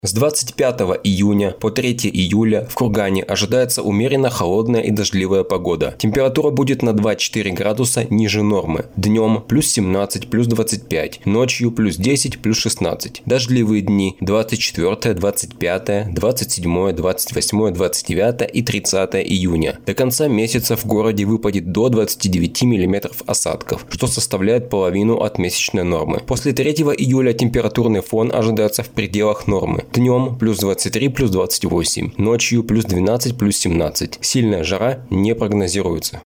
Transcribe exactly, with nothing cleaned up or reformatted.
С двадцать пятого июня по третье июля в Кургане ожидается умеренно холодная и дождливая погода. Температура будет на два-четыре градуса ниже нормы. Днем плюс семнадцать, плюс двадцать пять, ночью плюс десять, плюс шестнадцать. Дождливые дни двадцать четвёртое, двадцать пятое, двадцать седьмое, двадцать восьмое, двадцать девятое и тридцатое июня. До конца месяца в городе выпадет до двадцати девяти миллиметров осадков, что составляет половину от месячной нормы. После третьего июля температурный фон ожидается в пределах нормы. Днем плюс двадцать три, плюс двадцать восемь, ночью плюс двенадцать, плюс семнадцать. Сильная жара не прогнозируется.